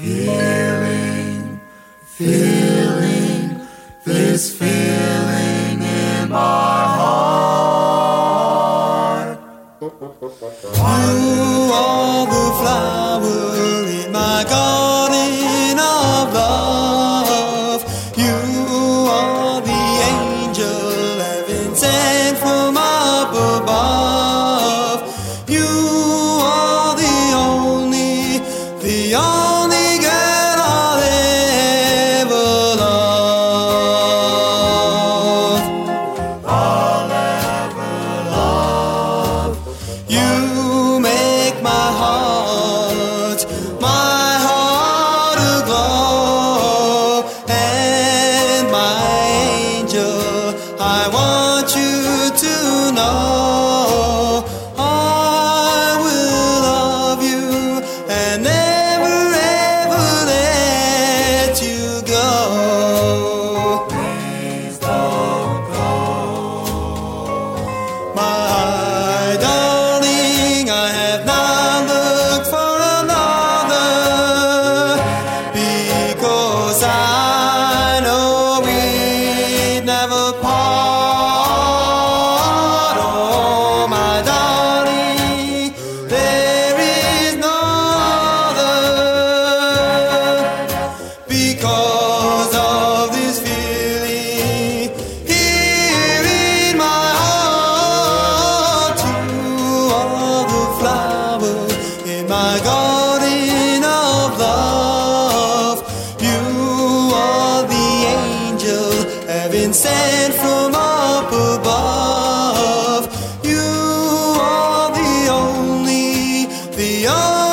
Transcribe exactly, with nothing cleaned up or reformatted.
Feeling, feeling, this feeling in my heart. You are the flower in my garden of love. You are the angel heaven sent from up above. You are the only, the only girl I'll ever love. I'll ever love. You make my heart, my heart aglow, and my angel, I want you to know I will love you and never ever let you go. Please don't go. My darling, I have not looked for another, because I know we'd never part. Oh, my darling, there is no other, because of this feeling here in my heart. You are the flower in my garden of love. You are the angel heaven sent from up above. You are the only, the only